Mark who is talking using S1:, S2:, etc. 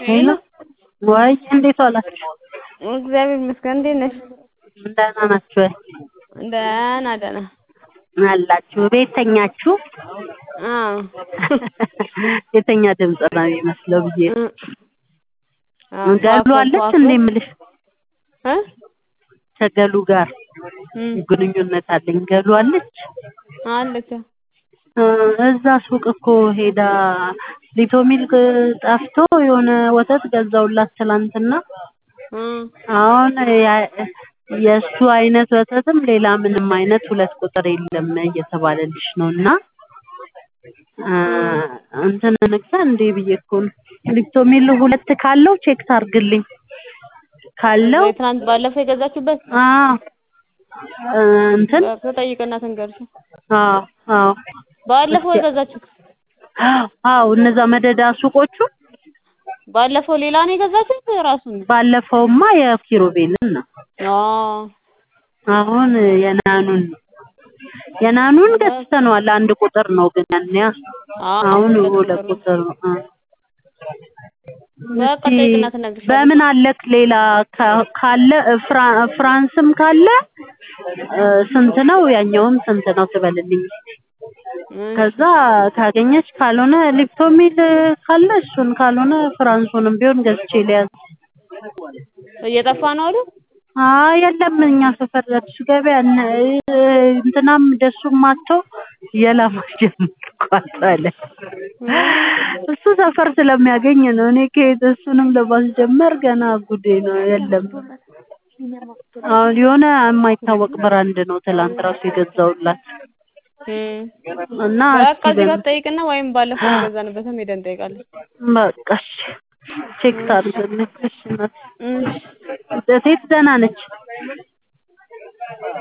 S1: ሄሎ ወይ እንዴት ዋላችሁ?
S2: እግዚአብሔር ይመስገን። እንዴት ነሽ?
S1: ደህና ናችሁ ወይ?
S2: ደህና
S1: አላችሁ ቤት ተኛችሁ?
S2: አዎ
S1: የተኛ ድምፅ ነው የሚመስለው ብዬ
S2: አዎ
S1: ገሉ አለች እንዴ የምልሽ ከገሉ ጋር ግንኙነት አለኝ። ገሉ አለች
S2: አለች
S1: እዛ ሱቅ እኮ ሄዳ ሊቶሚልክ ጠፍቶ የሆነ ወተት ገዛውላት ትላንትና። አሁን የሱ አይነት ወተትም ሌላ ምንም አይነት 2 ቁጥር የለም እየተባለልሽ ነውና እንትን እንግዛ እንዴ ብዬ እኮ ነው። ሊቶሚል 2 ካለው ቼክ ታርግልኝ ካለው
S2: ትናንት ባለፈው የገዛችሁበት
S1: እንትን
S2: ተጠይቀና ተንገርሽ
S1: አዎ
S2: ባለፈው የገዛችሁት
S1: እነዛ መደዳ ሱቆቹ
S2: ባለፈው ሌላ ነው የገዛችሁት ራሱን
S1: ባለፈውማ የኪሩቤልን ነው አሁን የናኑን ገዝተነዋል። 1 ቁጥር ነው ግን ያንያ አሁን 2 ቁጥር ነው። በምን አለክ ሌላ ካለ ፍራንስም ካለ ስንት ነው ያኛውም ስንት ነው ትበልልኝ። ከዛ ካገኘች ካልሆነ ሊፕቶሚል ካለ እሱን ካልሆነ ፍራንሱንም ቢሆን ገዝቼ ሊያዝ
S2: እየጠፋ ነው አይደል?
S1: የለም እኛ ሰፈር ለብሱ ገበያ እንትናም ደሱም ማጥተው የላማጀምቋታለ እሱ ሰፈር ስለሚያገኝ ነው። እኔ ከሄደ እሱንም ለማስጀመር ገና ጉዴ ነው። የለም የሆነ የማይታወቅ ብራንድ ነው ትላንት ራሱ የገዛውላት እና
S2: በቃ እዚህ ጋር ጠይቅና ወይም ባለፈው የገዛንበትም ሄደን እንጠይቃለን።
S1: በቃ እሺ ቼክ ታድርግልኝ። እሺ ደህና ነች?